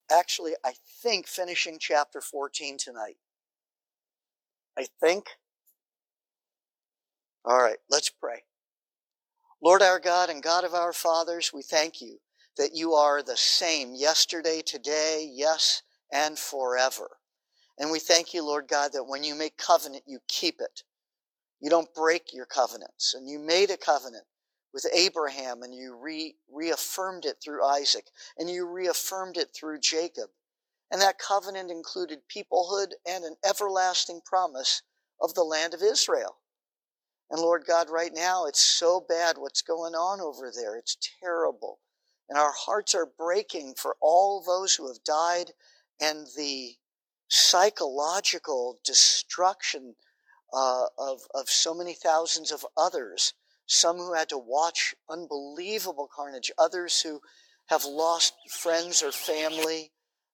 actually, I think, finishing chapter 14 tonight. I think. All right, let's pray. Lord our God and God of our fathers, we thank you that you are the same yesterday, today, yes, and forever. And we thank you, Lord God, that when you make covenant, you keep it. You don't break your covenants. And you made a covenant with Abraham, and you reaffirmed it through Isaac, and you reaffirmed it through Jacob. And that covenant included peoplehood and an everlasting promise of the land of Israel. And Lord God, right now, it's so bad what's going on over there. It's terrible. And our hearts are breaking for all those who have died and the psychological destruction of so many thousands of others. Some who had to watch unbelievable carnage. Others who have lost friends or family.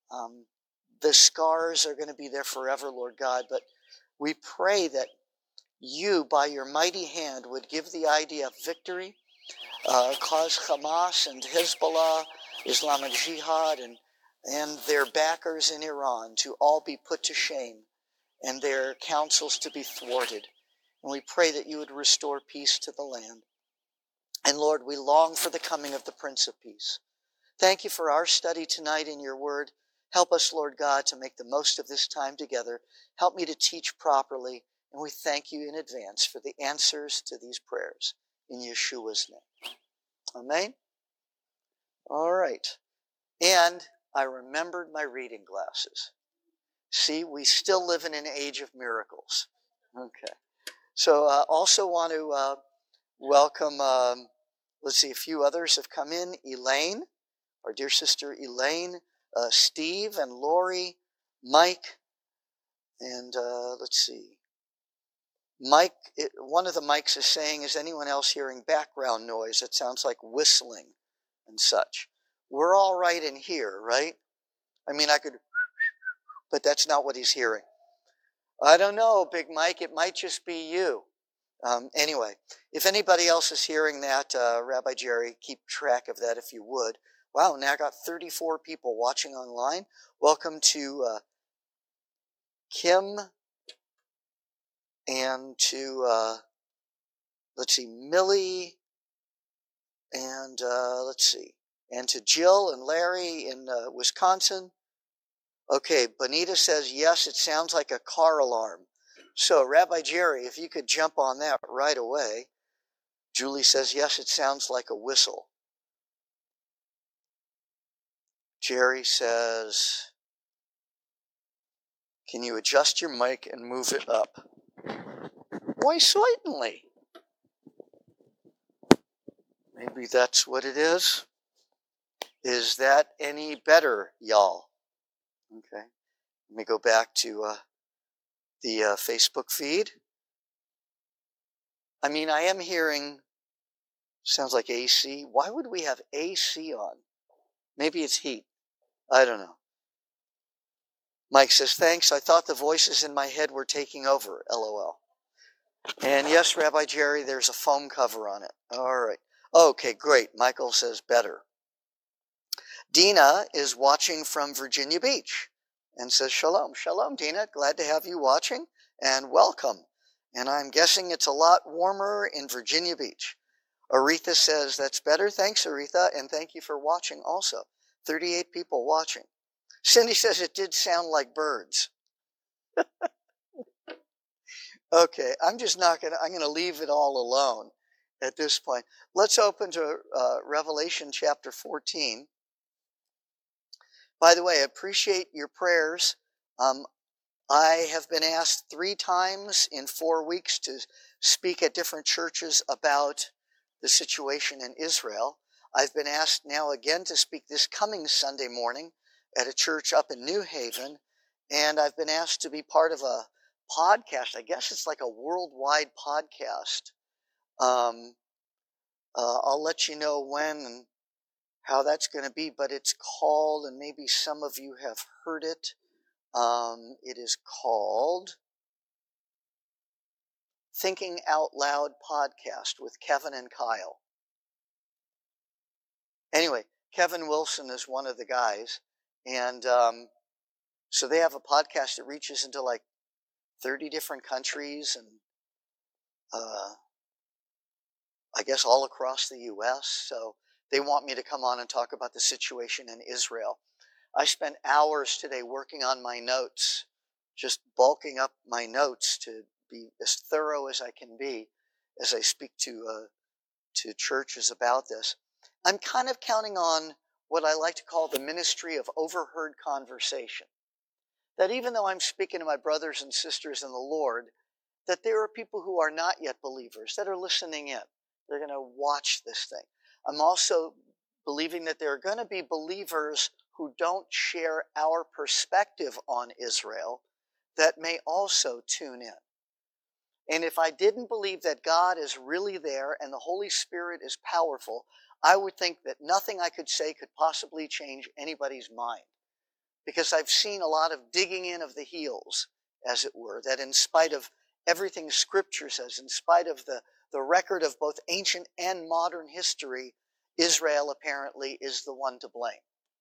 The scars are going to be there forever, Lord God. But we pray that you, by your mighty hand, would give the idea of victory, cause Hamas and Hezbollah, Islamic Jihad, and their backers in Iran to all be put to shame and their counsels to be thwarted. And we pray that you would restore peace to the land. And Lord, we long for the coming of the Prince of Peace. Thank you for our study tonight in your word. Help us, Lord God, to make the most of this time together. Help me to teach properly. And we thank you in advance for the answers to these prayers in Yeshua's name. Amen? All right. And I remembered my reading glasses. See, we still live in an age of miracles. Okay. So also want to welcome, let's see, a few others have come in. Elaine, our dear sister Elaine, Steve and Lori, Mike, and let's see. Mike, one of the mics is saying, is anyone else hearing background noise? It sounds like whistling and such. We're all right in here, right? I mean, I could, but that's not what he's hearing. I don't know, Big Mike. It might just be you. Anyway, if anybody else is hearing that, Rabbi Jerry, keep track of that if you would. Wow, now I got 34 people watching online. Welcome to Kim and to, let's see, Millie, and let's see, and to Jill and Larry in Wisconsin. Okay, Bonita says, yes, it sounds like a car alarm. So, Rabbi Jerry, if you could jump on that right away. Julie says, yes, it sounds like a whistle. Jerry says, can you adjust your mic and move it up? Why, certainly. Maybe that's what it is. Is that any better, y'all? Okay. Let me go back to the Facebook feed. I mean, I am hearing, sounds like AC. Why would we have AC on? Maybe it's heat. I don't know. Mike says, thanks. I thought the voices in my head were taking over. LOL. And yes, Rabbi Jerry, there's a foam cover on it. All right. Okay, great. Michael says better. Dina is watching from Virginia Beach and says shalom. Shalom, Dina. Glad to have you watching and welcome. And I'm guessing it's a lot warmer in Virginia Beach. Aretha says that's better. Thanks, Aretha. And thank you for watching also. 38 people watching. Cindy says it did sound like birds. Okay, I'm going to leave it all alone at this point. Let's open to Revelation chapter 14. By the way, I appreciate your prayers. I have been asked 3 times in 4 weeks to speak at different churches about the situation in Israel. I've been asked now again to speak this coming Sunday morning at a church up in New Haven, and I've been asked to be part of a podcast. I guess it's like a worldwide podcast. I'll let you know when and how that's going to be, but it's called, and maybe some of you have heard it, it is called Thinking Out Loud Podcast with Kevin and Kyle. Anyway, Kevin Wilson is one of the guys, And so they have a podcast that reaches into like 30 different countries and I guess all across the U.S. So they want me to come on and talk about the situation in Israel. I spent hours today working on my notes, just bulking up my notes to be as thorough as I can be as I speak to churches about this. I'm kind of counting on what I like to call the ministry of overheard conversation. That even though I'm speaking to my brothers and sisters in the Lord, that there are people who are not yet believers that are listening in. They're going to watch this thing. I'm also believing that there are going to be believers who don't share our perspective on Israel that may also tune in. And if I didn't believe that God is really there and the Holy Spirit is powerful, I would think that nothing I could say could possibly change anybody's mind. Because I've seen a lot of digging in of the heels, as it were, that in spite of everything Scripture says, in spite of the record of both ancient and modern history, Israel apparently is the one to blame.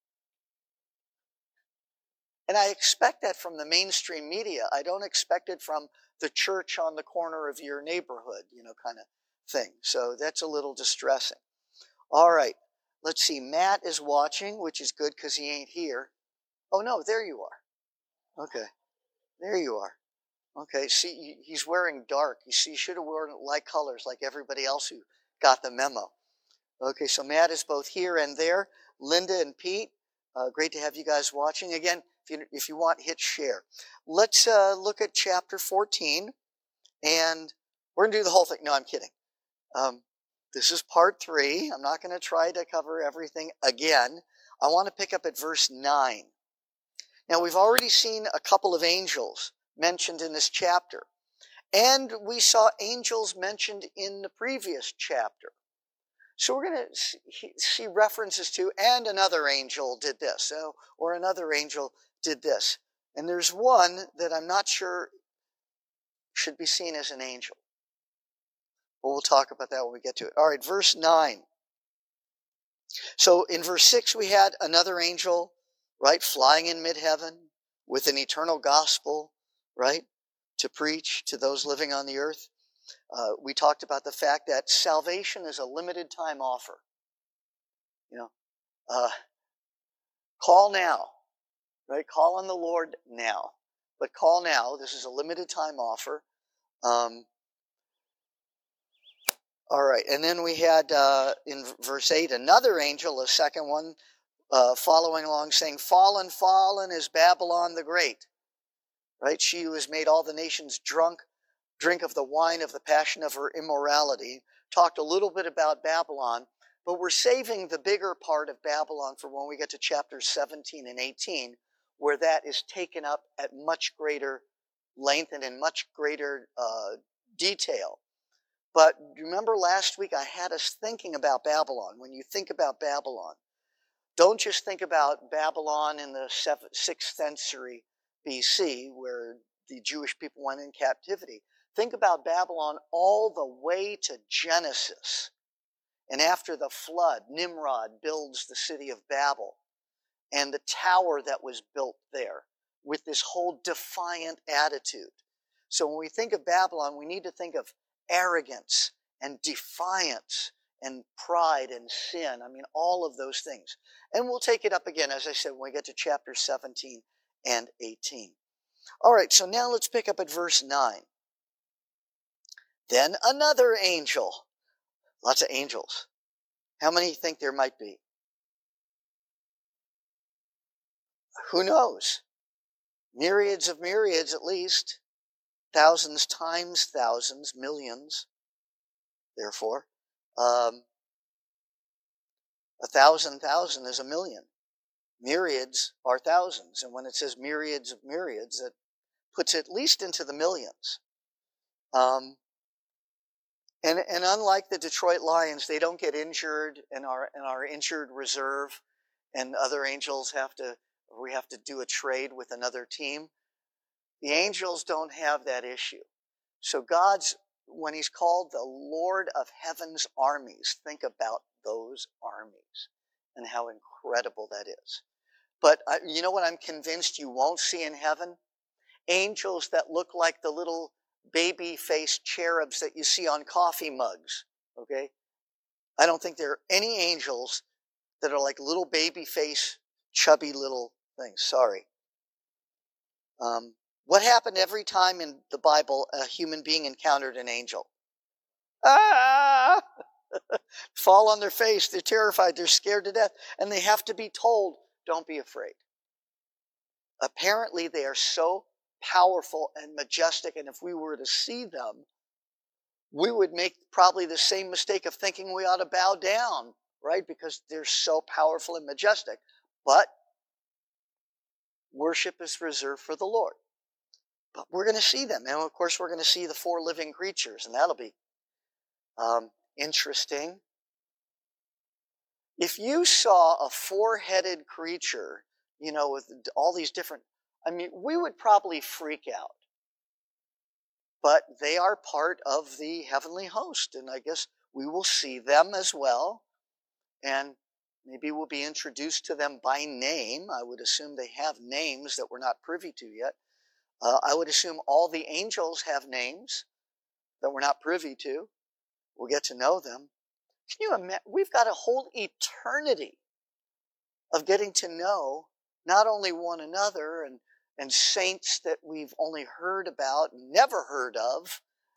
And I expect that from the mainstream media. I don't expect it from the church on the corner of your neighborhood, kind of thing. So that's a little distressing. All right, let's see. Matt is watching, which is good because he ain't here. Oh, no, there you are. Okay, there you are. Okay, see, he's wearing dark. You see, he should have worn light colors like everybody else who got the memo. Okay, so Matt is both here and there. Linda and Pete, great to have you guys watching. Again, if you want, hit share. Let's look at chapter 14, and we're going to do the whole thing. No, I'm kidding. This is part 3. I'm not going to try to cover everything again. I want to pick up at verse 9. Now, we've already seen a couple of angels mentioned in this chapter, and we saw angels mentioned in the previous chapter. So we're going to see references to, and another angel did this, or another angel did this. And there's one that I'm not sure should be seen as an angel. But we'll talk about that when we get to it. All right, verse 9. So in verse 6, we had another angel, right, flying in mid-heaven with an eternal gospel, right, to preach to those living on the earth. We talked about the fact that salvation is a limited time offer. Call now, right? Call on the Lord now. But call now. This is a limited time offer. All right. And then we had in verse 8 another angel, a second one, following along saying, "Fallen, fallen is Babylon the Great." Right? She who has made all the nations drink of the wine of the passion of her immorality. Talked a little bit about Babylon, but we're saving the bigger part of Babylon for when we get to chapters 17 and 18, where that is taken up at much greater length and in much greater detail. But remember last week I had us thinking about Babylon. When you think about Babylon, don't just think about Babylon in the 6th century BC, where the Jewish people went in captivity. Think about Babylon all the way to Genesis. And after the flood, Nimrod builds the city of Babel and the tower that was built there with this whole defiant attitude. So when we think of Babylon, we need to think of arrogance and defiance and pride and sin. I mean, all of those things. And we'll take it up again, as I said, when we get to chapter 17 and 18. All right, so now let's pick up at verse 9. Then another angel. Lots of angels. How many think there might be? Who knows? Myriads of myriads at least. Thousands times thousands, millions. Therefore, 1,000,000 is a million. Myriads are thousands. And when it says myriads of myriads, it puts it at least into the millions. And unlike the Detroit Lions, they don't get injured in our injured reserve, and other angels we have to do a trade with another team. The angels don't have that issue. So when he's called the Lord of Heaven's armies, think about those armies and how incredible that is. But you know what I'm convinced you won't see in heaven? Angels that look like the little baby-faced cherubs that you see on coffee mugs, okay? I don't think there are any angels that are like little baby-face, chubby little things. Sorry. What happened every time in the Bible a human being encountered an angel? Ah! Fall on their face. They're terrified. They're scared to death. And they have to be told, don't be afraid. Apparently, they are so powerful and majestic. And if we were to see them, we would make probably the same mistake of thinking we ought to bow down, right? Because they're so powerful and majestic. But worship is reserved for the Lord. But we're going to see them. And of course, we're going to see the four living creatures. And that'll be interesting. If you saw a four-headed creature, with all these different, we would probably freak out. But they are part of the heavenly host, and I guess we will see them as well. And maybe we'll be introduced to them by name. I would assume they have names that we're not privy to yet. I would assume all the angels have names that we're not privy to. We'll get to know them. Can you imagine? We've got a whole eternity of getting to know not only one another and saints that we've only heard about, never heard of.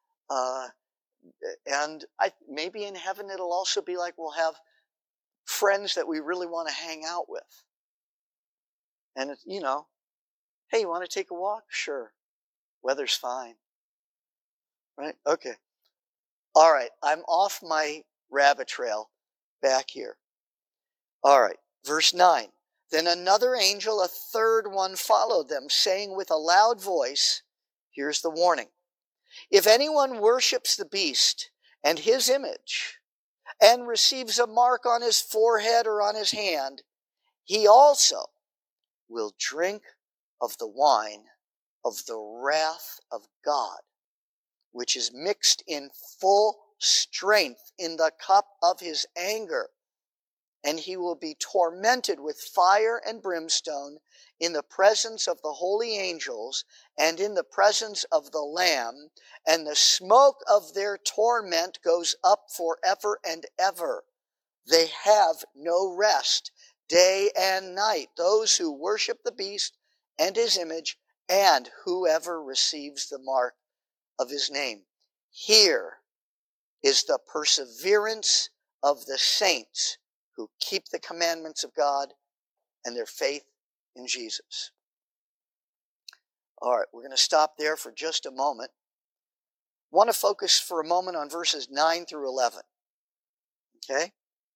And maybe in heaven it'll also be like we'll have friends that we really want to hang out with. And, hey, you want to take a walk? Sure. Weather's fine. Right? Okay. All right. I'm off my rabbit trail back here. All right. Verse 9. Then another angel, a third one, followed them, saying with a loud voice, here's the warning. If anyone worships the beast and his image and receives a mark on his forehead or on his hand, he also will drink of the wine of the wrath of God, which is mixed in full strength in the cup of his anger. And he will be tormented with fire and brimstone in the presence of the holy angels and in the presence of the Lamb. And the smoke of their torment goes up forever and ever. They have no rest, day and night, those who worship the beast and his image, and whoever receives the mark of his name. Here is the perseverance of the saints who keep the commandments of God and their faith in Jesus. All right, we're going to stop there for just a moment. I want to focus for a moment on verses 9 through 11. Okay?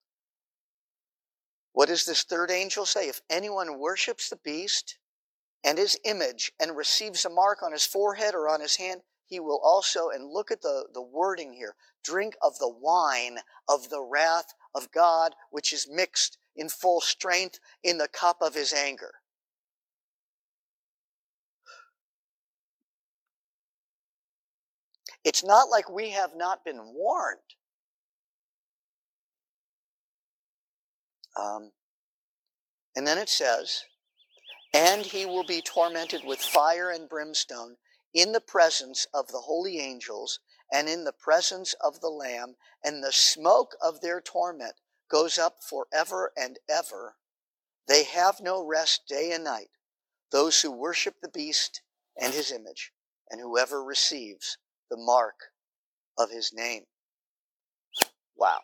What does this third angel say? If anyone worships the beast and his image and receives a mark on his forehead or on his hand, he will also, and look at the wording here, drink of the wine of the wrath of God, which is mixed in full strength in the cup of his anger. It's not like we have not been warned. And then it says, and he will be tormented with fire and brimstone in the presence of the holy angels and in the presence of the Lamb, and the smoke of their torment goes up forever and ever. They have no rest day and night, those who worship the beast and his image, and whoever receives the mark of his name. Wow.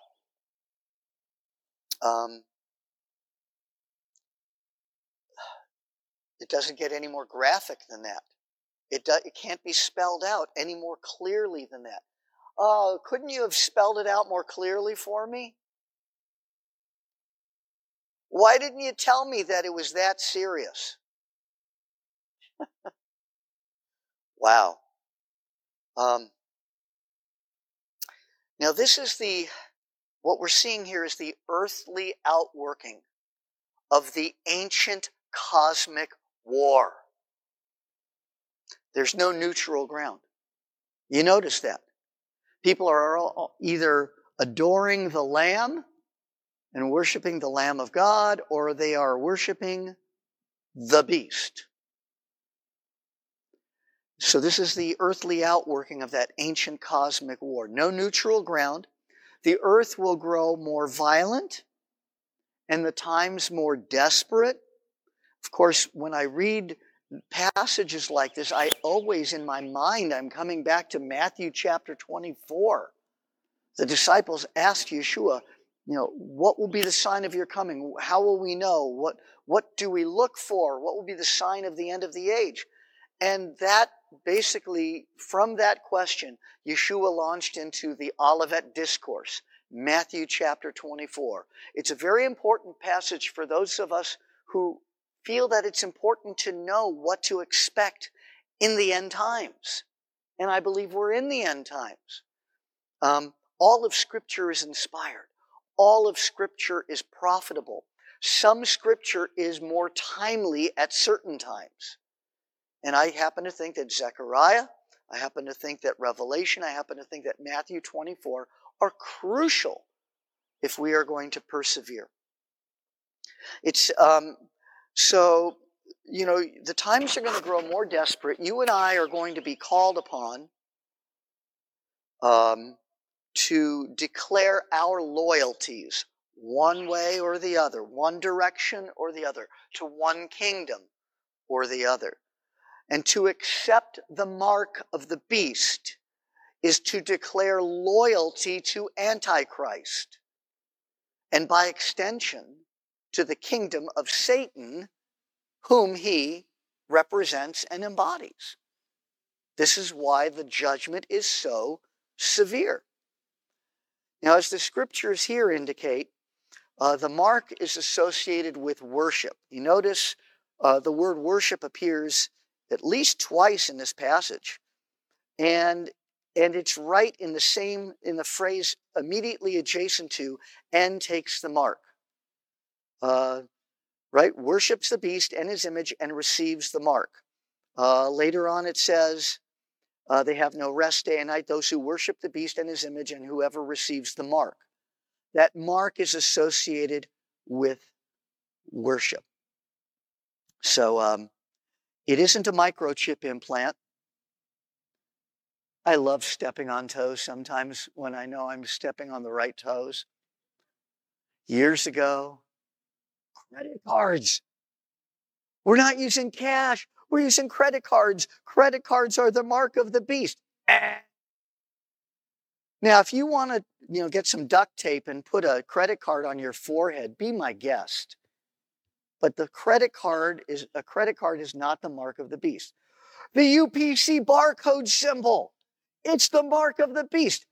It doesn't get any more graphic than that. It can't be spelled out any more clearly than that. Oh, couldn't you have spelled it out more clearly for me? Why didn't you tell me that it was that serious? Wow. Now this is what we're seeing here is the earthly outworking of the ancient cosmic war. There's no neutral ground. You notice that. People are all either adoring the Lamb and worshiping the Lamb of God, or they are worshiping the beast. So this is the earthly outworking of that ancient cosmic war. No neutral ground. The earth will grow more violent and the times more desperate. Of course, when I read passages like this, I always, in my mind, I'm coming back to Matthew chapter 24. The disciples asked Yeshua, what will be the sign of your coming? How will we know? What do we look for? What will be the sign of the end of the age? And that basically, from that question, Yeshua launched into the Olivet Discourse, Matthew chapter 24. It's a very important passage for those of us who feel that it's important to know what to expect in the end times. And I believe we're in the end times. All of Scripture is inspired. All of Scripture is profitable. Some Scripture is more timely at certain times. And I happen to think that Zechariah, I happen to think that Revelation, I happen to think that Matthew 24 are crucial if we are going to persevere. It's so, the times are going to grow more desperate. You and I are going to be called upon to declare our loyalties one way or the other, one direction or the other, to one kingdom or the other. And to accept the mark of the beast is to declare loyalty to Antichrist, and by extension, to the kingdom of Satan, whom he represents and embodies. This is why the judgment is so severe. Now, as the scriptures here indicate, the mark is associated with worship. You notice the word worship appears at least twice in this passage. And it's right in the phrase immediately adjacent to, and takes the mark. Right? Worships the beast and his image and receives the mark. Later on it says, they have no rest day and night, those who worship the beast and his image and whoever receives the mark. That mark is associated with worship. So it isn't a microchip implant. I love stepping on toes sometimes when I know I'm stepping on the right toes. Years ago, credit cards. We're not using cash. We're using credit cards. Credit cards are the mark of the beast. Now, if you want to, get some duct tape and put a credit card on your forehead, be my guest. But a credit card is not the mark of the beast. The UPC barcode symbol, it's the mark of the beast.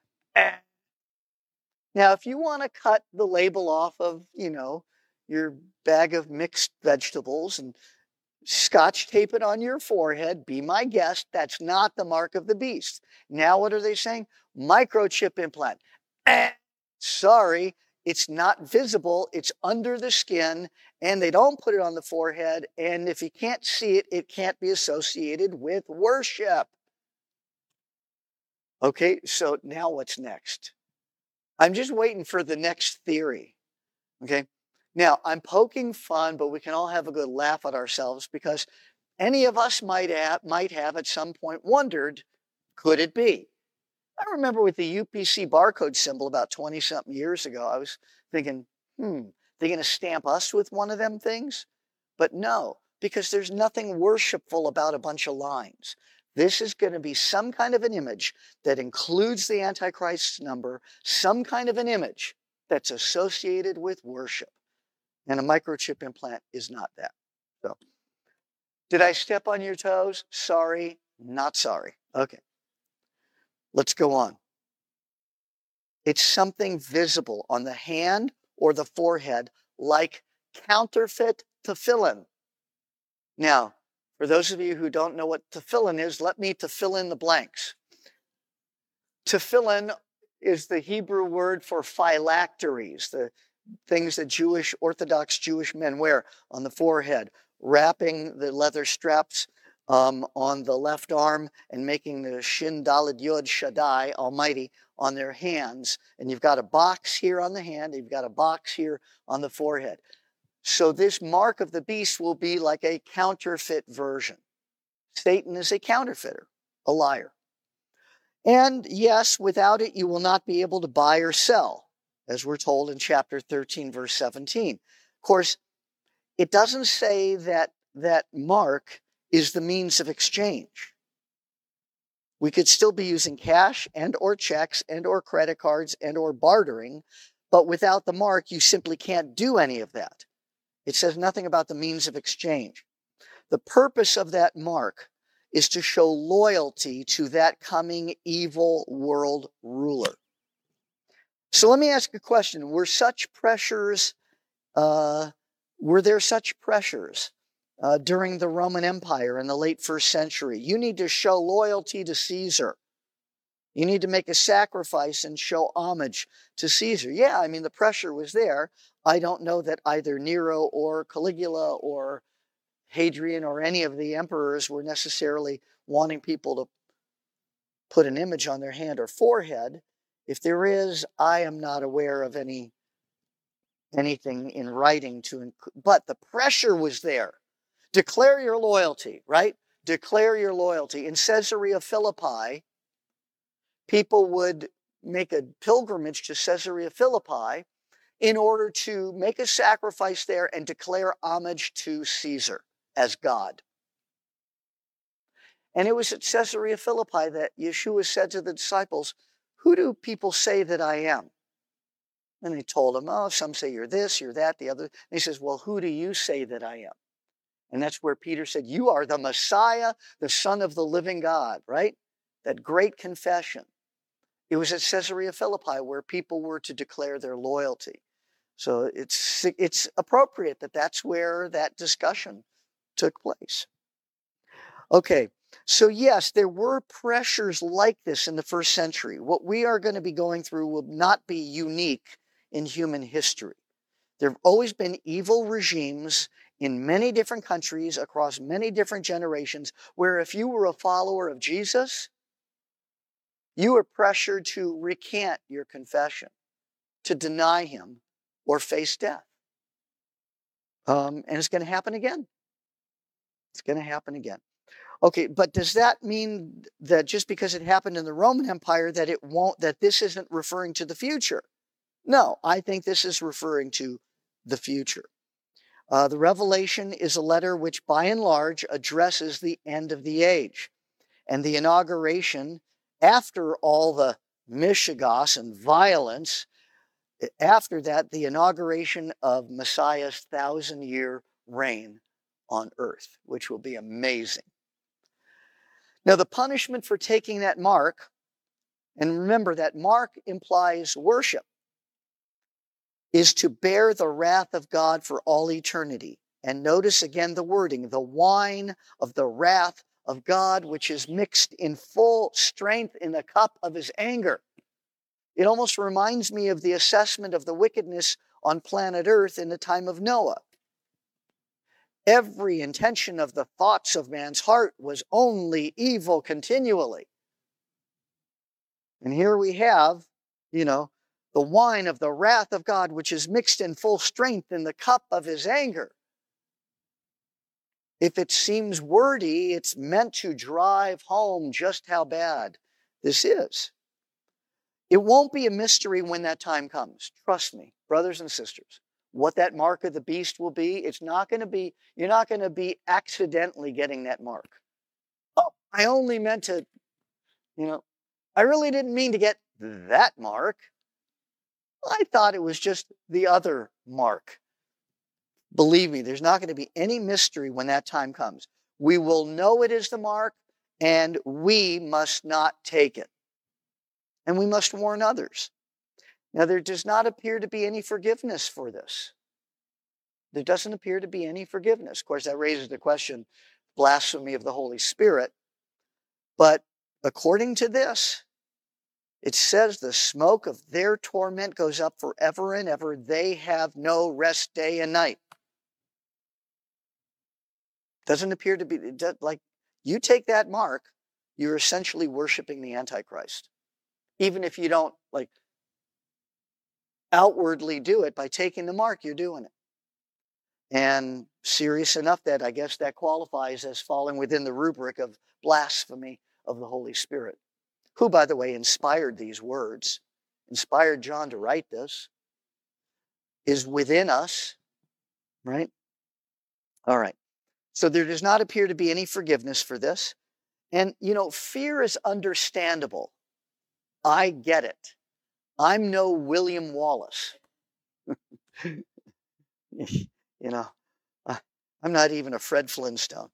Now, if you want to cut the label off of, your bag of mixed vegetables and Scotch tape it on your forehead, be my guest, that's not the mark of the beast. Now what are they saying? Microchip implant. Sorry, it's not visible, it's under the skin, and they don't put it on the forehead, and if you can't see it, it can't be associated with worship. Okay, so now what's next? I'm just waiting for the next theory. Okay? Now, I'm poking fun, but we can all have a good laugh at ourselves because any of us might have at some point wondered, could it be? I remember with the UPC barcode symbol about 20-something years ago, I was thinking, they're going to stamp us with one of them things? But no, because there's nothing worshipful about a bunch of lines. This is going to be some kind of an image that includes the Antichrist's number, some kind of an image that's associated with worship. And a microchip implant is not that. So, did I step on your toes? Sorry, not sorry. Okay. Let's go on. It's something visible on the hand or the forehead, like counterfeit tefillin. Now, for those of you who don't know what tefillin is, let me fill in the blanks. Tefillin is the Hebrew word for phylacteries, the things that Orthodox Jewish men wear on the forehead, wrapping the leather straps on the left arm and making the Shin Daled Yod Shaddai, Almighty, on their hands. And you've got a box here on the hand, you've got a box here on the forehead. So this mark of the beast will be like a counterfeit version. Satan is a counterfeiter, a liar. And yes, without it, you will not be able to buy or sell, as we're told in chapter 13, verse 17. Of course, it doesn't say that that mark is the means of exchange. We could still be using cash and or checks and or credit cards and or bartering, but without the mark, you simply can't do any of that. It says nothing about the means of exchange. The purpose of that mark is to show loyalty to that coming evil world ruler. So let me ask a question. Were there such pressures during the Roman Empire in the late 1st century? You need to show loyalty to Caesar. You need to make a sacrifice and show homage to Caesar. Yeah, I mean, the pressure was there. I don't know that either Nero or Caligula or Hadrian or any of the emperors were necessarily wanting people to put an image on their hand or forehead. If there is, I am not aware of anything in writing but the pressure was there. Declare your loyalty, right? Declare your loyalty. In Caesarea Philippi, people would make a pilgrimage to Caesarea Philippi in order to make a sacrifice there and declare homage to Caesar as God. And it was at Caesarea Philippi that Yeshua said to the disciples, "Who do people say that I am?" And they told him, "Oh, some say you're this, you're that, the other." And he says, "Well, who do you say that I am?" And that's where Peter said, "You are the Messiah, the Son of the living God," right? That great confession. It was at Caesarea Philippi where people were to declare their loyalty. So it's appropriate that that's where that discussion took place. Okay, so yes, there were pressures like this in the 1st century. What we are going to be going through will not be unique in human history. There have always been evil regimes in many different countries across many different generations where if you were a follower of Jesus, you were pressured to recant your confession, to deny him, or face death. And it's going to happen again. It's going to happen again. Okay, but does that mean that just because it happened in the Roman Empire that this isn't referring to the future? No, I think this is referring to the future. The Revelation is a letter which by and large addresses the end of the age. And the inauguration, after all the mishigas and violence, after that, the inauguration of Messiah's 1,000-year reign on earth, which will be amazing. Now, the punishment for taking that mark, and remember that mark implies worship, is to bear the wrath of God for all eternity. And notice again the wording, the wine of the wrath of God, which is mixed in full strength in the cup of his anger. It almost reminds me of the assessment of the wickedness on planet Earth in the time of Noah. Every intention of the thoughts of man's heart was only evil continually. And here we have, the wine of the wrath of God, which is mixed in full strength in the cup of his anger. If it seems wordy, it's meant to drive home just how bad this is. It won't be a mystery when that time comes. Trust me, brothers and sisters. What that mark of the beast will be, you're not going to be accidentally getting that mark. Oh, I only meant to, I really didn't mean to get that mark. I thought it was just the other mark. Believe me, there's not going to be any mystery when that time comes. We will know it is the mark, and we must not take it. And we must warn others. Now, there does not appear to be any forgiveness for this. There doesn't appear to be any forgiveness. Of course, that raises the question, blasphemy of the Holy Spirit. But according to this, it says the smoke of their torment goes up forever and ever. They have no rest day and night. Doesn't appear to be, like, you take that mark, you're essentially worshiping the Antichrist. Even if you don't, outwardly do it, by taking the mark, you're doing it. and serious enough that I guess that qualifies as falling within the rubric of blasphemy of the Holy Spirit, who, by the way, inspired these words, inspired John to write this, is within us, right? All right. So there does not appear to be any forgiveness for this. And, fear is understandable. I get it. I'm no William Wallace. I'm not even a Fred Flintstone.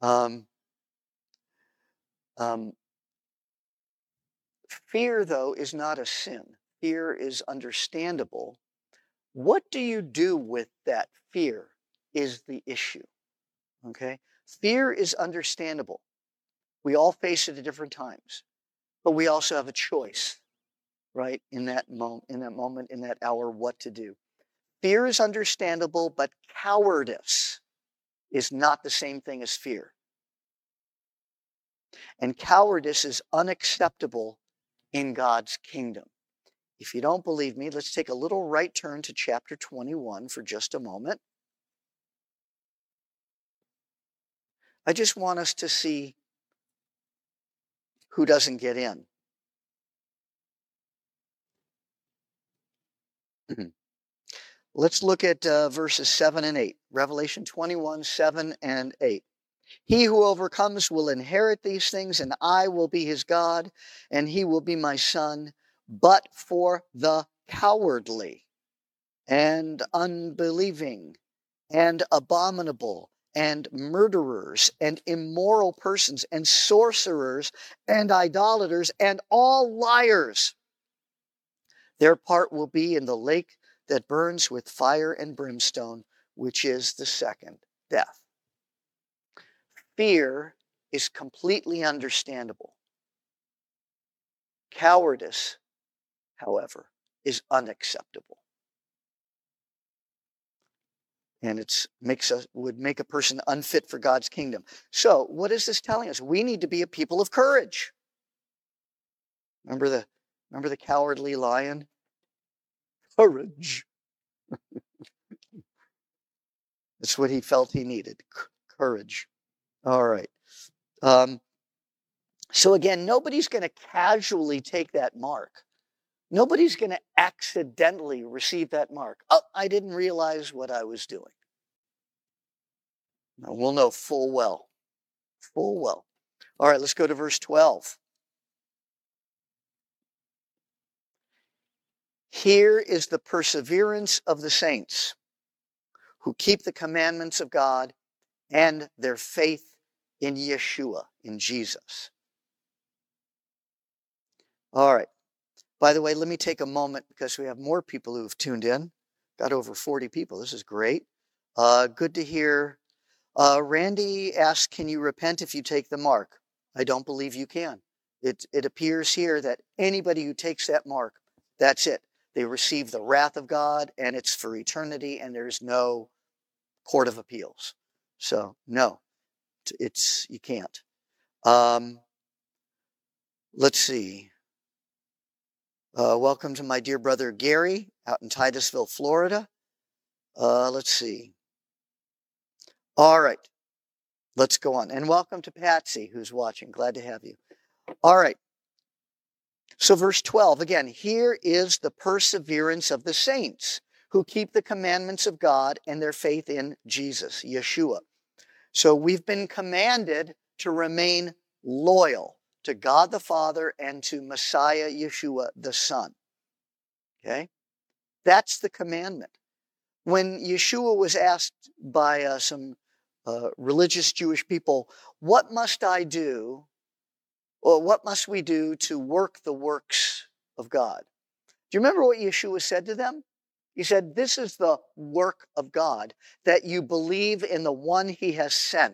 Fear, though, is not a sin. Fear is understandable. What do you do with that fear is the issue, okay? Fear is understandable. We all face it at different times, but we also have a choice, right? In that moment, in that hour, what to do. Fear is understandable, but cowardice is not the same thing as fear. And cowardice is unacceptable in God's kingdom. If you don't believe me, let's take a little right turn to chapter 21 for just a moment. I just want us to see who doesn't get in. Let's look at verses 7 and 8. Revelation 21, 7 and 8. He who overcomes will inherit these things, and I will be his God, and he will be my son. But for the cowardly and unbelieving and abominable and murderers and immoral persons and sorcerers and idolaters and all liars, their part will be in the lake that burns with fire and brimstone, which is the second death. Fear is completely understandable. Cowardice, however, is unacceptable. And would make a person unfit for God's kingdom. So what is this telling us? We need to be a people of courage. Remember the cowardly lion? Courage. That's what he felt he needed. Courage. All right. So again, nobody's going to casually take that mark. Nobody's going to accidentally receive that mark. Oh, I didn't realize what I was doing. Now, we'll know full well. Full well. All right, let's go to verse 12. Here is the perseverance of the saints who keep the commandments of God and their faith in Yeshua, in Jesus. All right. By the way, let me take a moment because we have more people who have tuned in. Got over 40 people. This is great. Good to hear. Randy asked, can you repent if you take the mark? I don't believe you can. It appears here that anybody who takes that mark, that's it. They receive the wrath of God, and it's for eternity, and there's no court of appeals. So, no, you can't. Let's see. Welcome to my dear brother Gary out in Titusville, Florida. Let's see. All right. Let's go on. And welcome to Patsy, who's watching. Glad to have you. All right. So verse 12, again, here is the perseverance of the saints who keep the commandments of God and their faith in Jesus, Yeshua. So we've been commanded to remain loyal to God the Father and to Messiah Yeshua the Son. Okay? That's the commandment. When Yeshua was asked by some religious Jewish people, what must I do, or what must we do to work the works of God? Do you remember what Yeshua said to them? He said, this is the work of God, that you believe in the one he has sent.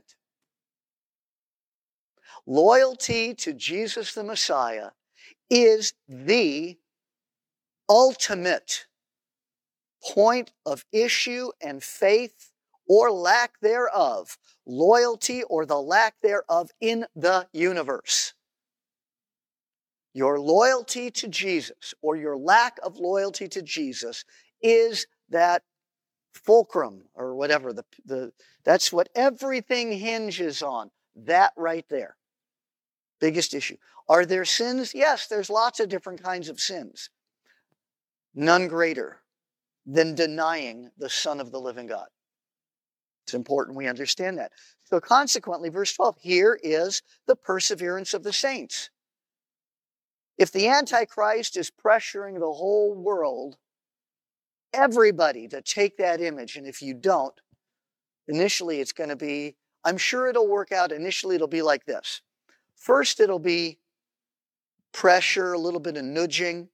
Loyalty to Jesus the Messiah is the ultimate point of issue and faith or lack thereof, loyalty or the lack thereof in the universe. Your loyalty to Jesus or your lack of loyalty to Jesus is that fulcrum or whatever. That's what everything hinges on. That right there. Biggest issue. Are there sins? Yes, there's lots of different kinds of sins. None greater than denying the Son of the living God. It's important we understand that. So consequently, verse 12, here is the perseverance of the saints. If the Antichrist is pressuring the whole world, everybody to take that image, and if you don't, initially it's going to be, I'm sure it'll work out, initially it'll be like this. First it'll be pressure, a little bit of nudging,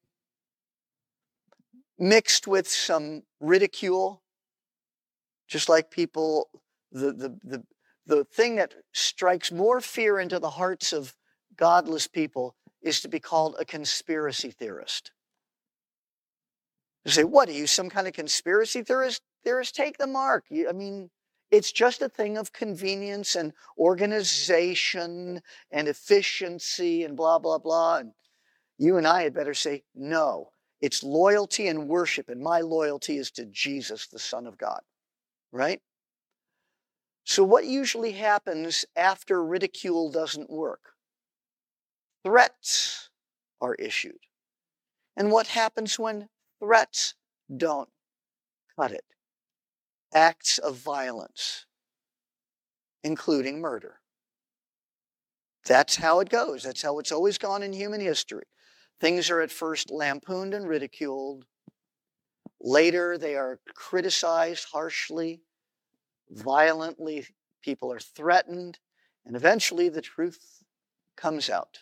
mixed with some ridicule, just like people, the thing that strikes more fear into the hearts of godless people is to be called a conspiracy theorist. You say, what, are you some kind of conspiracy theorist? Take the mark. It's just a thing of convenience and organization and efficiency and blah, blah, blah. And you and I had better say, no, it's loyalty and worship, and my loyalty is to Jesus, the Son of God, right? So what usually happens after ridicule doesn't work? Threats are issued. And what happens when threats don't cut it? Acts of violence, including murder. That's how it goes. That's how it's always gone in human history. Things are at first lampooned and ridiculed. Later, they are criticized harshly, violently. People are threatened, and eventually the truth comes out.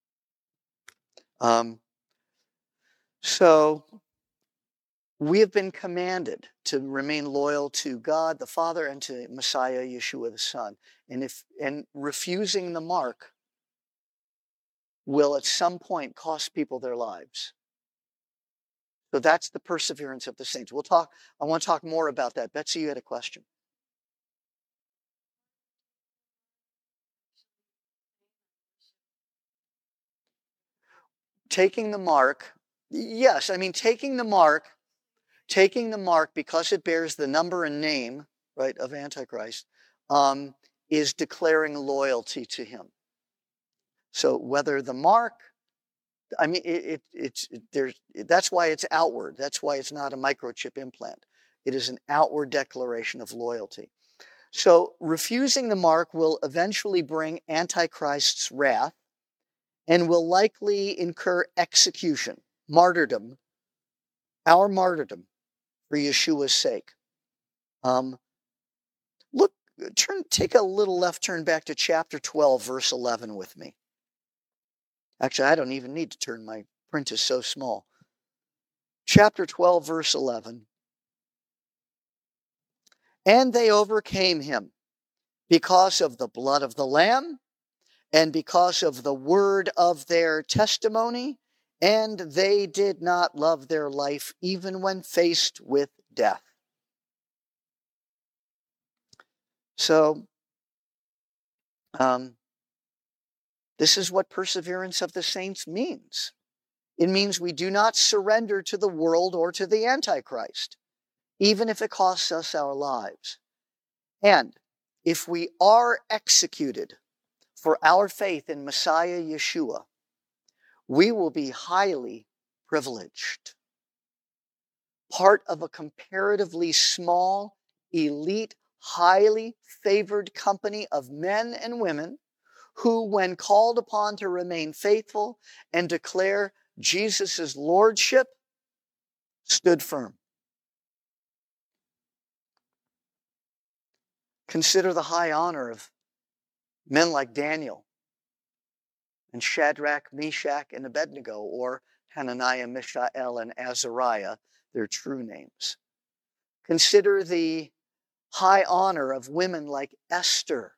So we have been commanded to remain loyal to God the Father and to Messiah Yeshua the Son. And refusing the mark will at some point cost people their lives. So that's the perseverance of the saints. I want to talk more about that. Betsy, you had a question. Taking the mark, yes, taking the mark because it bears the number and name, right, of Antichrist, is declaring loyalty to him. So whether the mark, that's why it's outward. That's why it's not a microchip implant. It is an outward declaration of loyalty. So refusing the mark will eventually bring Antichrist's wrath and will likely incur execution, martyrdom, our martyrdom for Yeshua's sake. Take a little left turn back to chapter 12, verse 11 with me. Actually, I don't even need to turn. My print is so small. Chapter 12, verse 11. And they overcame him because of the blood of the Lamb and because of the word of their testimony, and they did not love their life even when faced with death. So, this is what perseverance of the saints means. It means we do not surrender to the world or to the Antichrist, even if it costs us our lives. And if we are executed for our faith in Messiah Yeshua, we will be highly privileged. Part of a comparatively small, elite, highly favored company of men and women who, when called upon to remain faithful and declare Jesus' lordship, stood firm. Consider the high honor of men like Daniel and Shadrach, Meshach, and Abednego, or Hananiah, Mishael, and Azariah, their true names. Consider the high honor of women like Esther,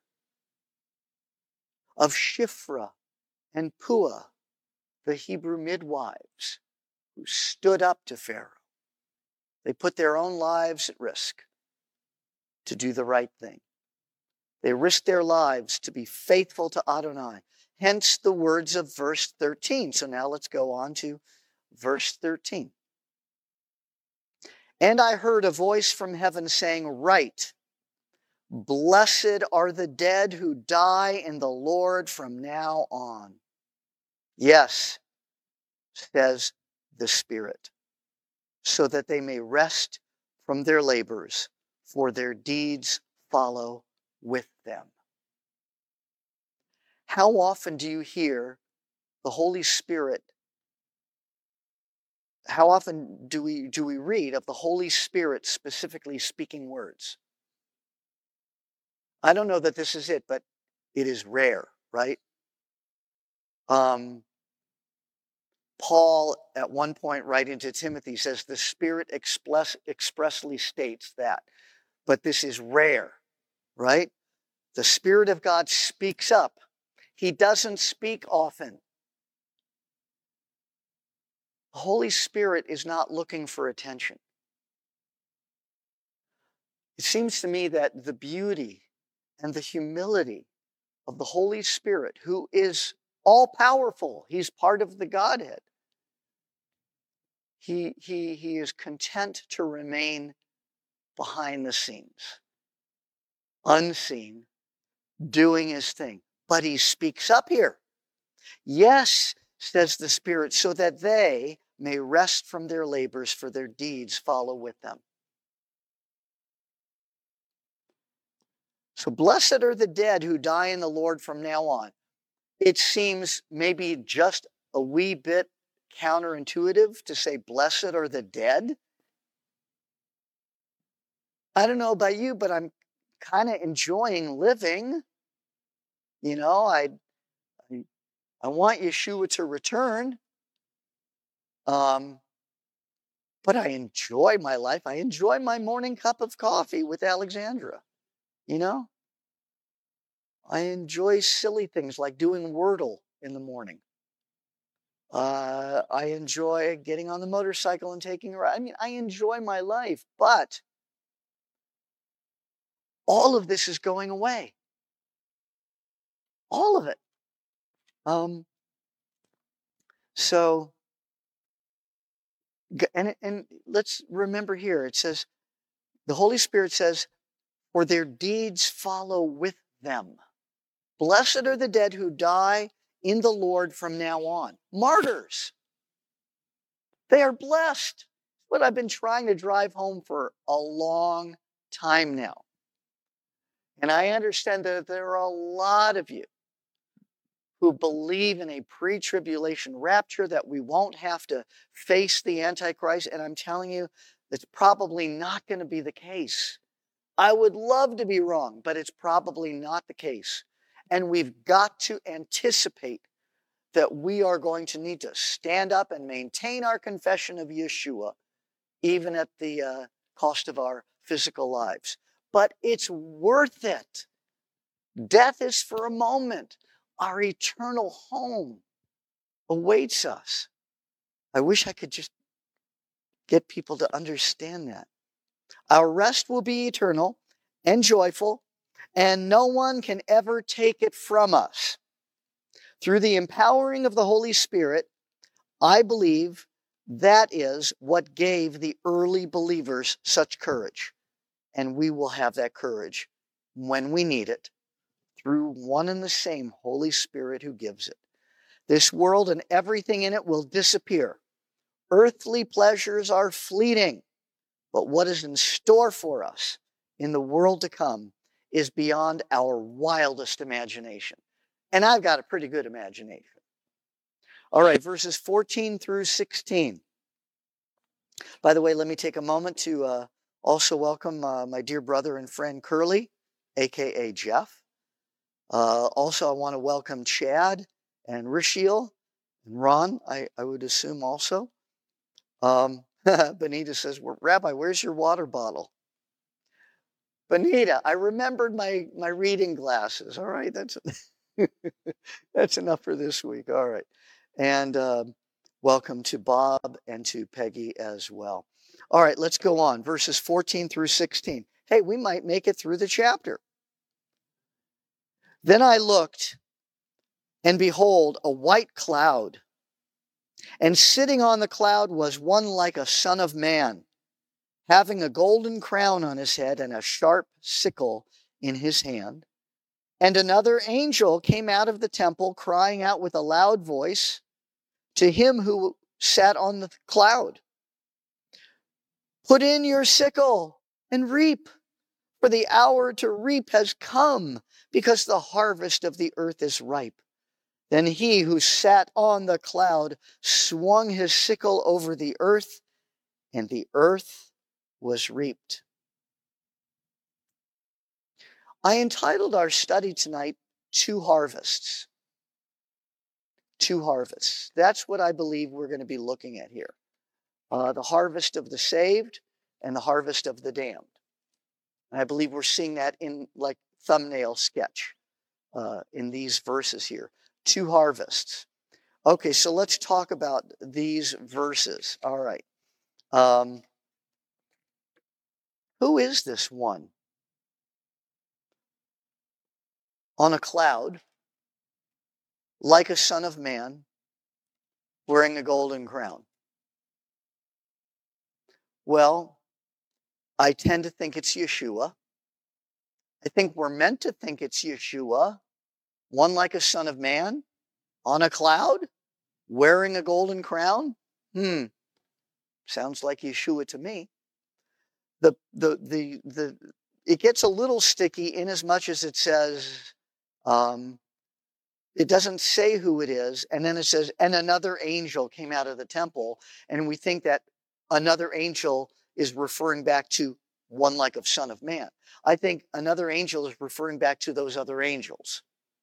of Shiphrah and Puah, the Hebrew midwives who stood up to Pharaoh. They put their own lives at risk to do the right thing. They risked their lives to be faithful to Adonai. Hence the words of verse 13. So now let's go on to verse 13. And I heard a voice from heaven saying, "Write, blessed are the dead who die in the Lord from now on." Yes, says the Spirit, so that they may rest from their labors, for their deeds follow with them. How often do you hear the Holy Spirit? How often do we read of the Holy Spirit specifically speaking words? I don't know that this is it, but it is rare, right? Paul, at one point, writing to Timothy, says the Spirit expressly states that, but this is rare, right? The Spirit of God speaks up. He doesn't speak often. The Holy Spirit is not looking for attention. It seems to me that the beauty and the humility of the Holy Spirit, who is all-powerful, he's part of the Godhead, he is content to remain behind the scenes, unseen, doing his thing. But he speaks up here. Yes, says the Spirit, so that they may rest from their labors, for their deeds follow with them. So blessed are the dead who die in the Lord from now on. It seems maybe just a wee bit counterintuitive to say blessed are the dead. I don't know about you, but I'm kind of enjoying living. You know, I want Yeshua to return. But I enjoy my life. I enjoy my morning cup of coffee with Alexandra. You know, I enjoy silly things like doing Wordle in the morning. I enjoy getting on the motorcycle and taking a ride. I mean, I enjoy my life, but all of this is going away. All of it. So, and let's remember here, it says, the Holy Spirit says, for their deeds follow with them. Blessed are the dead who die in the Lord from now on. Martyrs. They are blessed. What I've been trying to drive home for a long time now. And I understand that there are a lot of you who believe in a pre-tribulation rapture, that we won't have to face the Antichrist. And I'm telling you, that's probably not going to be the case. I would love to be wrong, but it's probably not the case. And we've got to anticipate that we are going to need to stand up and maintain our confession of Yeshua, even at the cost of our physical lives. But it's worth it. Death is for a moment. Our eternal home awaits us. I wish I could just get people to understand that. Our rest will be eternal and joyful, and no one can ever take it from us. Through the empowering of the Holy Spirit, I believe that is what gave the early believers such courage. And we will have that courage when we need it, through one and the same Holy Spirit who gives it. This world and everything in it will disappear. Earthly pleasures are fleeting, but what is in store for us in the world to come is beyond our wildest imagination. And I've got a pretty good imagination. All right, verses 14 through 16. By the way, let me take a moment to also welcome my dear brother and friend Curly, a.k.a. Jeff. Also, I want to welcome Chad and Rishiel and Ron, I would assume also. Benita says, Rabbi, where's your water bottle? Benita, I remembered my reading glasses. All right, that's enough for this week. All right. And welcome to Bob and to Peggy as well. All right, let's go on. Verses 14 through 16. Hey, we might make it through the chapter. Then I looked, and behold, a white cloud. And sitting on the cloud was one like a son of man. having a golden crown on his head and a sharp sickle in his hand. And another angel came out of the temple, crying out with a loud voice to him who sat on the cloud, "Put in your sickle and reap, for the hour to reap has come, because the harvest of the earth is ripe." Then he who sat on the cloud swung his sickle over the earth, and the earth was reaped. I entitled our study tonight, Two Harvests. Two harvests. That's what I believe we're going to be looking at here. The harvest of the saved and the harvest of the damned. And I believe we're seeing that in like thumbnail sketch in these verses here. Two harvests. Okay, so let's talk about these verses. All right. Who is this one? On a cloud, like a son of man, wearing a golden crown. Well, I tend to think it's Yeshua. I think we're meant to think it's Yeshua, one like a son of man, on a cloud, wearing a golden crown. Sounds like Yeshua to me. It gets a little sticky in as much as it says, it doesn't say who it is, and then it says, and another angel came out of the temple, and we think that another angel is referring back to one like a son of man. I think another angel is referring back to those other angels.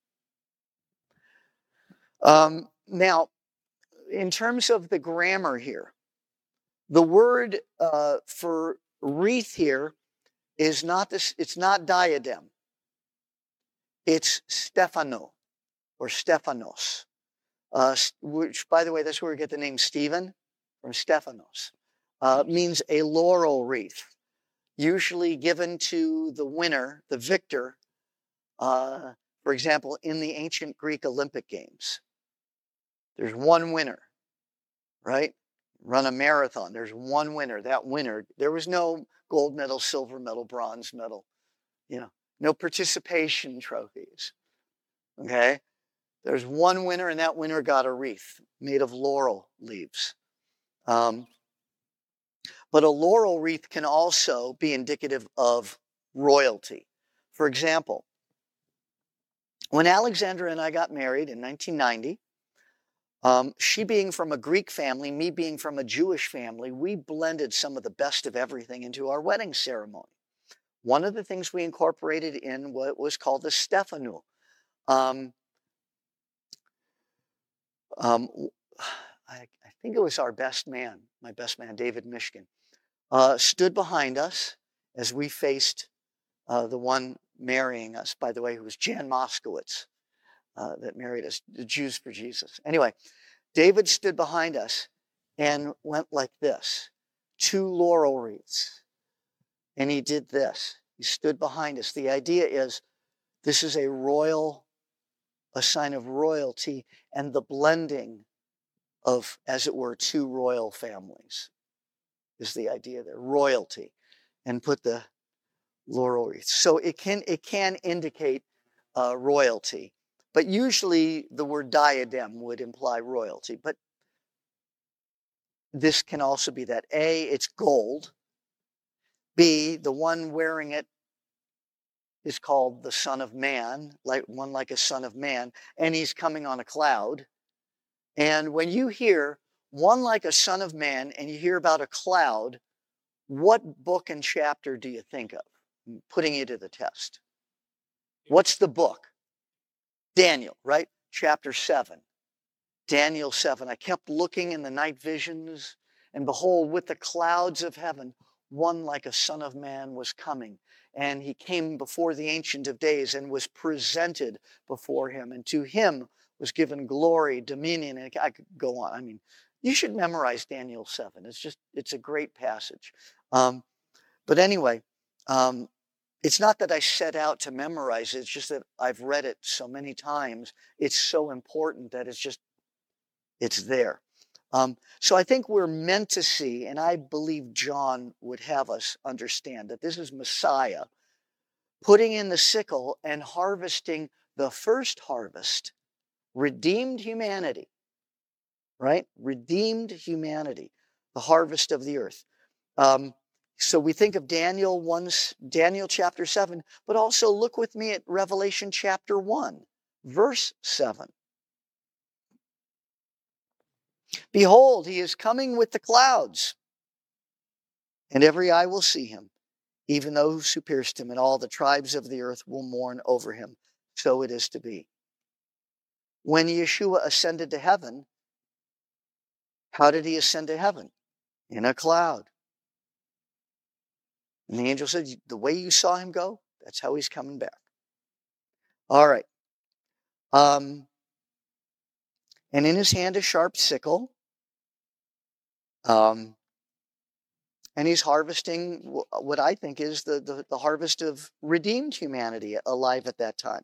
Now, in terms of the grammar here, the word for wreath here is not this. It's not diadem. It's Stephano or Stephanos, which, by the way, that's where we get the name Stephen, from Stephanos. Means a laurel wreath, usually given to the winner, the victor, for example, in the ancient Greek Olympic Games. There's one winner, right? Run a marathon, there's one winner. That winner, there was no gold medal, silver medal, bronze medal, no participation trophies, okay? There's one winner, and that winner got a wreath made of laurel leaves. But a laurel wreath can also be indicative of royalty. For example, when Alexandra and I got married in 1990, she being from a Greek family, me being from a Jewish family, we blended some of the best of everything into our wedding ceremony. One of the things we incorporated in what was called the Stephanu. I think it was our best man, my best man, David Mishkin, stood behind us as we faced the one marrying us, by the way, who was Jan Moskowitz, that married us, the Jews for Jesus. Anyway, David stood behind us and went like this, two laurel wreaths. And he did this. He stood behind us. The idea is this is a sign of royalty and the blending of, as it were, two royal families is the idea there, royalty, and put the laurel wreaths. So it can indicate royalty, but usually the word diadem would imply royalty. But this can also be that. A, it's gold. B, the one wearing it is called the Son of Man, one like a son of man, and he's coming on a cloud. And when you hear one like a son of man and you hear about a cloud, what book and chapter do you think of? I'm putting you to the test. What's the book? Daniel, right? Chapter 7. Daniel 7. I kept looking in the night visions, and behold, with the clouds of heaven, one like a son of man was coming. And he came before the Ancient of Days and was presented before him. And to him was given glory, dominion, and I could go on. I mean, you should memorize Daniel 7. It's a great passage. But anyway, it's not that I set out to memorize it. It's just that I've read it so many times. It's so important that it's there. So I think we're meant to see, and I believe John would have us understand that this is Messiah putting in the sickle and harvesting the first harvest, redeemed humanity, right? Redeemed humanity, the harvest of the earth. So we think of Daniel chapter 7, but also look with me at Revelation chapter 1, verse 7. Behold, he is coming with the clouds, and every eye will see him, even those who pierced him, and all the tribes of the earth will mourn over him. So it is to be. When Yeshua ascended to heaven, how did he ascend to heaven? In a cloud. And the angel said, the way you saw him go, that's how he's coming back. All right. And in his hand a sharp sickle. And he's harvesting what I think is the harvest of redeemed humanity alive at that time.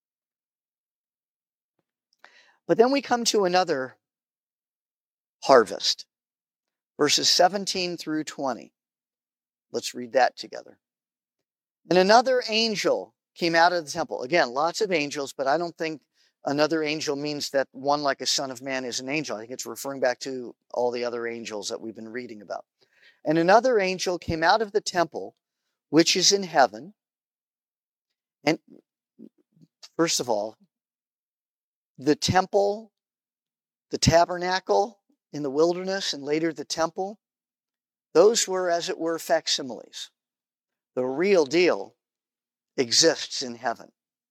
But then we come to another harvest, verses 17 through 20. Let's read that together. And another angel came out of the temple. Again, lots of angels, but I don't think another angel means that one like a son of man is an angel. I think it's referring back to all the other angels that we've been reading about. And another angel came out of the temple, which is in heaven. And first of all, the temple, the tabernacle in the wilderness, and later the temple, those were, as it were, facsimiles. The real deal exists in heaven.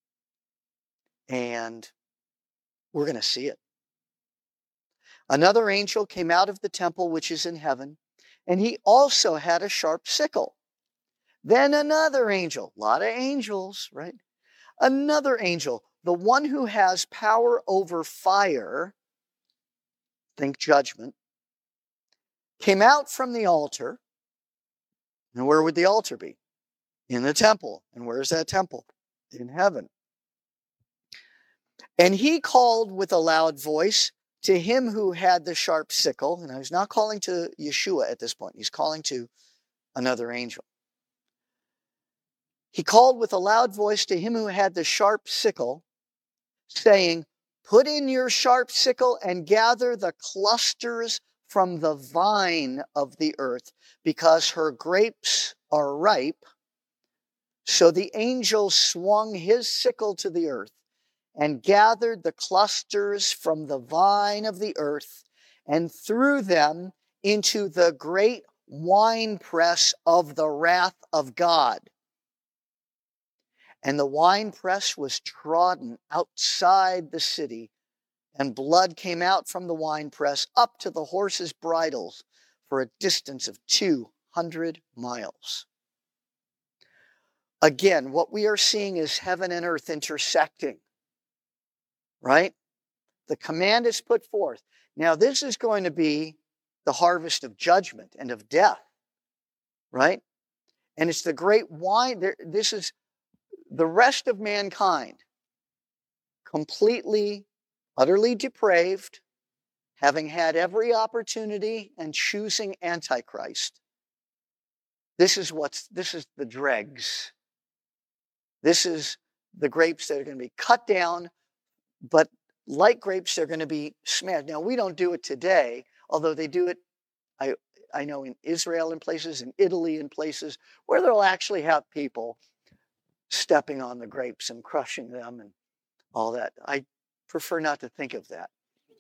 And we're going to see it. Another angel came out of the temple which is in heaven, and he also had a sharp sickle. Then another angel, a lot of angels, right? Another angel, the one who has power over fire, think judgment, came out from the altar. And where would the altar be? In the temple. And where is that temple? In heaven. And he called with a loud voice to him who had the sharp sickle. And he's not calling to Yeshua at this point. He's calling to another angel. He called with a loud voice to him who had the sharp sickle, saying, put in your sharp sickle and gather the clusters from the vine of the earth, because her grapes are ripe. So the angel swung his sickle to the earth and gathered the clusters from the vine of the earth and threw them into the great winepress of the wrath of God. And the winepress was trodden outside the city, and blood came out from the winepress up to the horses' bridles for a distance of 200 miles. Again, what we are seeing is heaven and earth intersecting, right? The command is put forth. Now, this is going to be the harvest of judgment and of death, right? And it's the great wine. This is the rest of mankind, completely, utterly depraved, having had every opportunity and choosing Antichrist. This is the dregs. This is the grapes that are going to be cut down, but like grapes, they're going to be smashed. Now, we don't do it today, although they do it, I know, in Israel in places, in Italy in places, where they'll actually have people stepping on the grapes and crushing them and all that. I prefer not to think of that.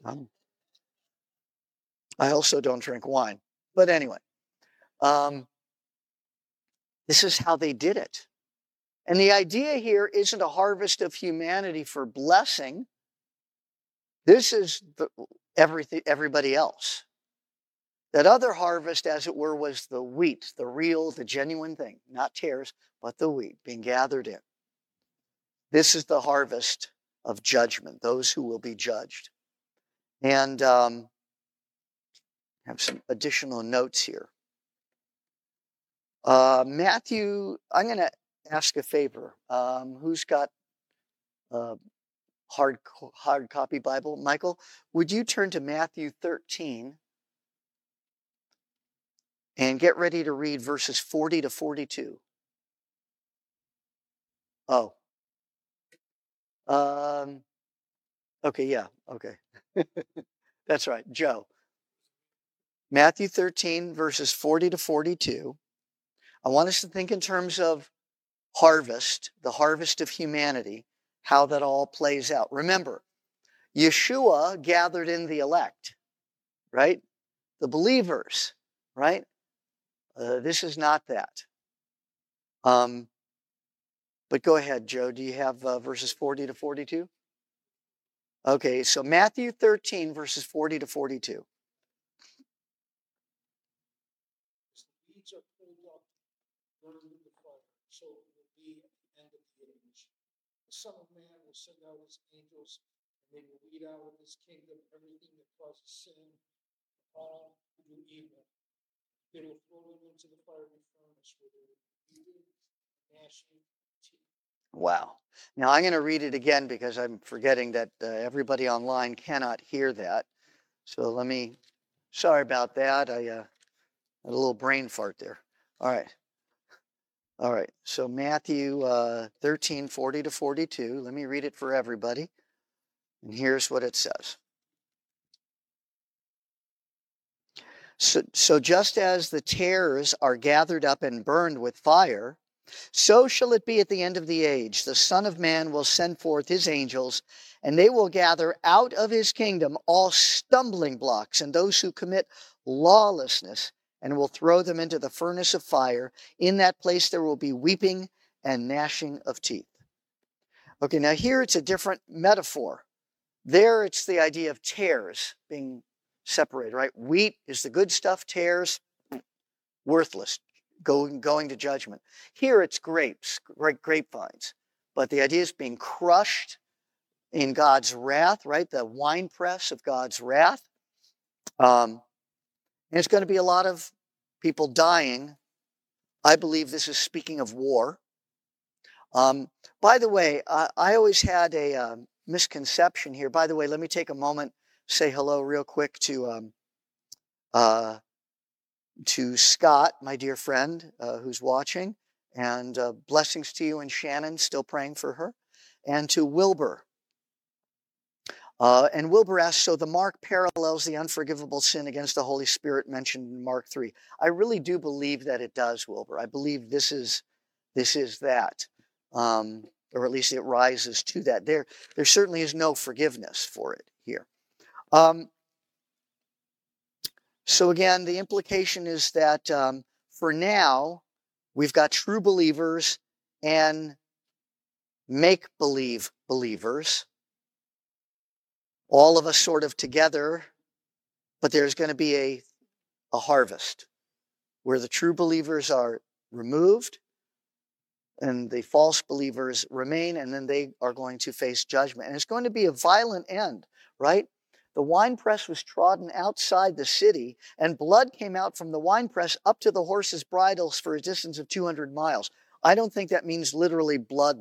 I also don't drink wine. But anyway, this is how they did it. And the idea here isn't a harvest of humanity for blessing. This is everybody else. That other harvest, as it were, was the wheat, the real, the genuine thing, not tares, but the wheat being gathered in. This is the harvest of judgment, those who will be judged. And I have some additional notes here. Matthew, I'm going to ask a favor. Who's got a hard copy Bible? Michael, would you turn to Matthew 13 And get ready to read verses 40 to 42. Oh. Okay, yeah, okay. That's right, Joe. Matthew 13, verses 40 to 42. I want us to think in terms of harvest, the harvest of humanity, how that all plays out. Remember, Yeshua gathered in the elect, right? The believers, right? This is not that. But go ahead, Joe. Do you have verses 40 to 42? Okay, so Matthew 13, verses 40 to 42. Weeds are pulled up, burned in the fire, so it will be at the end of the age. The Son of Man will send out his angels, and they will weed out of his kingdom everything that causes sin, all who do evil. They will throw them into the fiery furnace where they will be weeping, gnashing teeth. Wow. Now I'm going to read it again because I'm forgetting that everybody online cannot hear that. So sorry about that. I had a little brain fart there. All right. All right. So Matthew 13, 40 to 42. Let me read it for everybody. And here's what it says. So just as the tares are gathered up and burned with fire, so shall it be at the end of the age. The Son of Man will send forth his angels, and they will gather out of his kingdom all stumbling blocks and those who commit lawlessness, and will throw them into the furnace of fire. In that place there will be weeping and gnashing of teeth. Okay, now here it's a different metaphor. There it's the idea of tares being separated, right? Wheat is the good stuff, tares, worthless, going to judgment. Here it's grapes, grapevines. But the idea is being crushed in God's wrath, right? The winepress of God's wrath. And it's going to be a lot of people dying. I believe this is speaking of war. By the way, I always had a misconception here. By the way, let me take a moment, say hello real quick to Scott, my dear friend, who's watching, and blessings to you and Shannon, still praying for her, and to Wilbur. And Wilbur asks, so the mark parallels the unforgivable sin against the Holy Spirit mentioned in Mark 3. I really do believe that it does, Wilbur. I believe this is that, or at least it rises to that. There certainly is no forgiveness for it here. So again, the implication is that for now, we've got true believers and make-believe believers, all of us sort of together, but there's going to be a harvest where the true believers are removed and the false believers remain, and then they are going to face judgment. And it's going to be a violent end, right? The winepress was trodden outside the city, and blood came out from the winepress up to the horses' bridles for a distance of 200 miles. I don't think that means literally blood,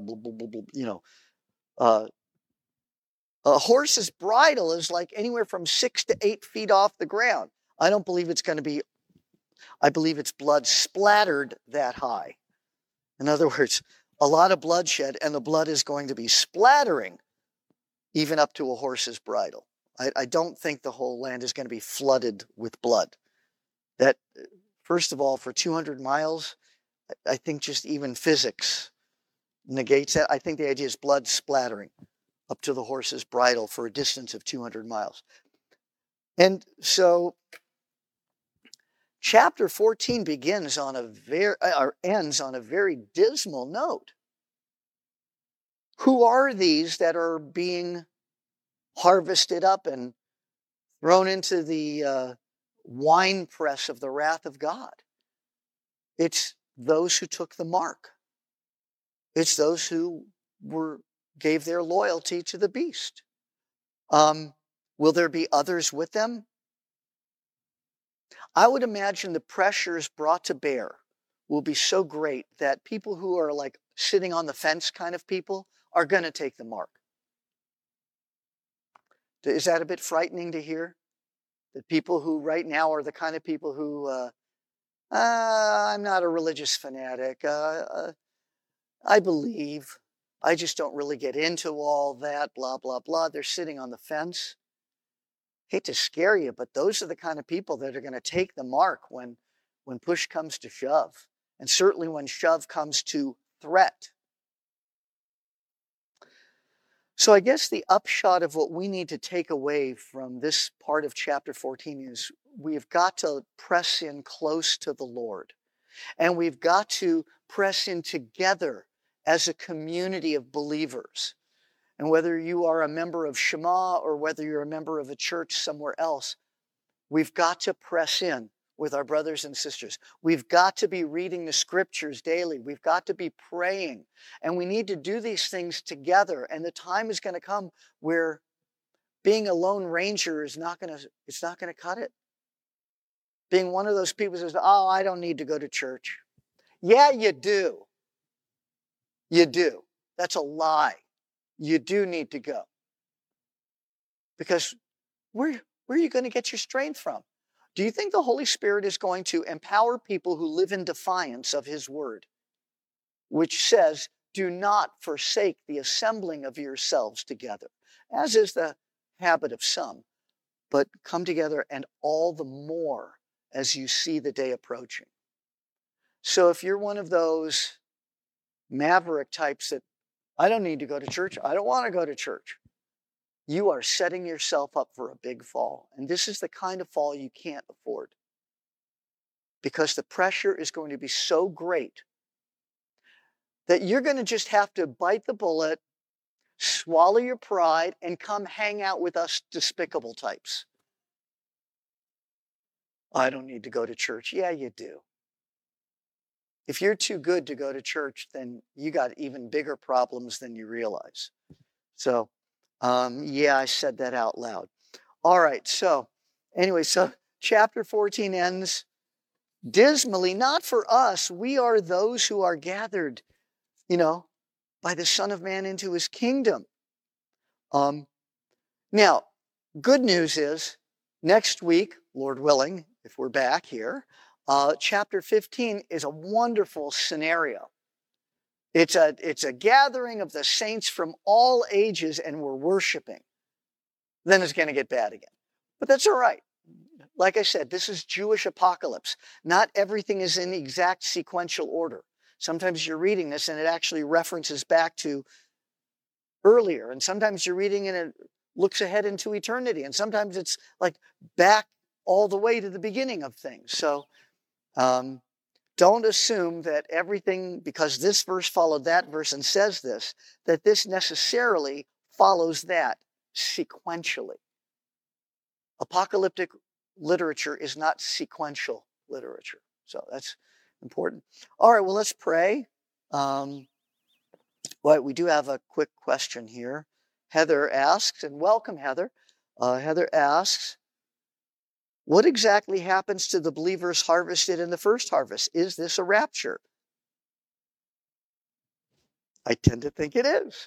a horse's bridle is like anywhere from 6 to 8 feet off the ground. I don't believe it's going to be, I believe it's blood splattered that high. In other words, a lot of bloodshed, and the blood is going to be splattering even up to a horse's bridle. I don't think the whole land is going to be flooded with blood. That, first of all, for 200 miles, I think just even physics negates that. I think the idea is blood splattering up to the horse's bridle for a distance of 200 miles. And so chapter 14 begins on ends on a very dismal note. Who are these that are being harvested up and thrown into the winepress of the wrath of God? It's those who took the mark. It's those who gave their loyalty to the beast. Will there be others with them? I would imagine the pressures brought to bear will be so great that people who are like sitting on the fence kind of people are going to take the mark. Is that a bit frightening to hear? That people who right now are the kind of people who, I'm not a religious fanatic. I believe. I just don't really get into all that, blah, blah, blah. They're sitting on the fence. Hate to scare you, but those are the kind of people that are going to take the mark when push comes to shove. And certainly when shove comes to threat. So I guess the upshot of what we need to take away from this part of chapter 14 is we've got to press in close to the Lord. And we've got to press in together as a community of believers. And whether you are a member of Shema or whether you're a member of a church somewhere else, we've got to press in with our brothers and sisters. We've got to be reading the scriptures daily. We've got to be praying. And we need to do these things together. And the time is going to come where being a lone ranger is not going to cut it. Being one of those people who says, oh, I don't need to go to church. Yeah, you do. You do. That's a lie. You do need to go. Because where are you going to get your strength from? Do you think the Holy Spirit is going to empower people who live in defiance of His word, which says, do not forsake the assembling of yourselves together, as is the habit of some, but come together and all the more as you see the day approaching. So if you're one of those maverick types that, I don't need to go to church, I don't want to go to church, you are setting yourself up for a big fall. And this is the kind of fall you can't afford. Because the pressure is going to be so great that you're going to just have to bite the bullet, swallow your pride, and come hang out with us despicable types. I don't need to go to church. Yeah, you do. If you're too good to go to church, then you got even bigger problems than you realize. So, yeah, I said that out loud. All right, so anyway, so chapter 14 ends dismally, not for us. We are those who are gathered, by the Son of Man into His kingdom. Now, good news is next week, Lord willing, if we're back here, chapter 15 is a wonderful scenario. It's a gathering of the saints from all ages, and we're worshiping. Then it's going to get bad again. But that's all right. Like I said, this is Jewish apocalypse. Not everything is in exact sequential order. Sometimes you're reading this and it actually references back to earlier. And sometimes you're reading and it looks ahead into eternity. And sometimes it's like back all the way to the beginning of things. So don't assume that everything, because this verse followed that verse and says this, that this necessarily follows that sequentially. Apocalyptic literature is not sequential literature. So that's important. All right, well, let's pray. Well, we do have a quick question here. Heather asks, and welcome, Heather. Heather asks, what exactly happens to the believers harvested in the first harvest? Is this a rapture? I tend to think it is.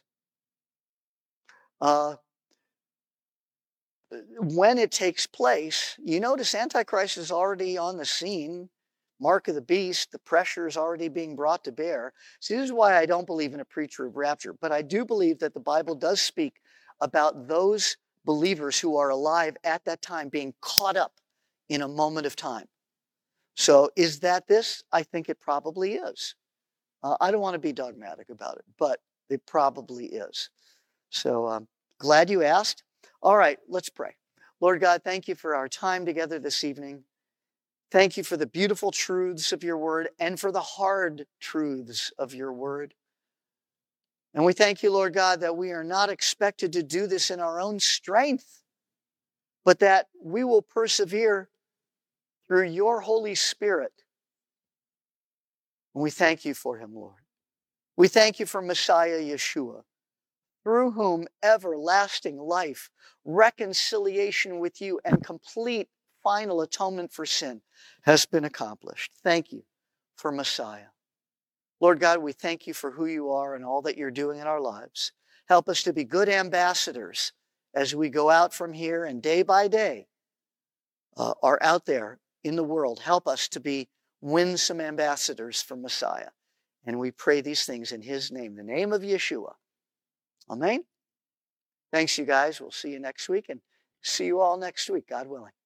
When it takes place, you notice Antichrist is already on the scene. Mark of the beast, the pressure is already being brought to bear. So this is why I don't believe in a pre-trib rapture. But I do believe that the Bible does speak about those believers who are alive at that time being caught up in a moment of time. So is that this? I think it probably is. I don't want to be dogmatic about it, but it probably is. So glad you asked. All right, let's pray. Lord God, thank you for our time together this evening. Thank you for the beautiful truths of your word and for the hard truths of your word. And we thank you, Lord God, that we are not expected to do this in our own strength, but that we will persevere through your Holy Spirit. And we thank you for him, Lord. We thank you for Messiah Yeshua, through whom everlasting life, reconciliation with you, and complete final atonement for sin has been accomplished. Thank you for Messiah. Lord God, we thank you for who you are and all that you're doing in our lives. Help us to be good ambassadors as we go out from here and day by day are out there in the world. Help us to be win some ambassadors for Messiah. And we pray these things in his name, the name of Yeshua. Amen. Thanks, you guys. We'll see you next week, and see you all next week, God willing.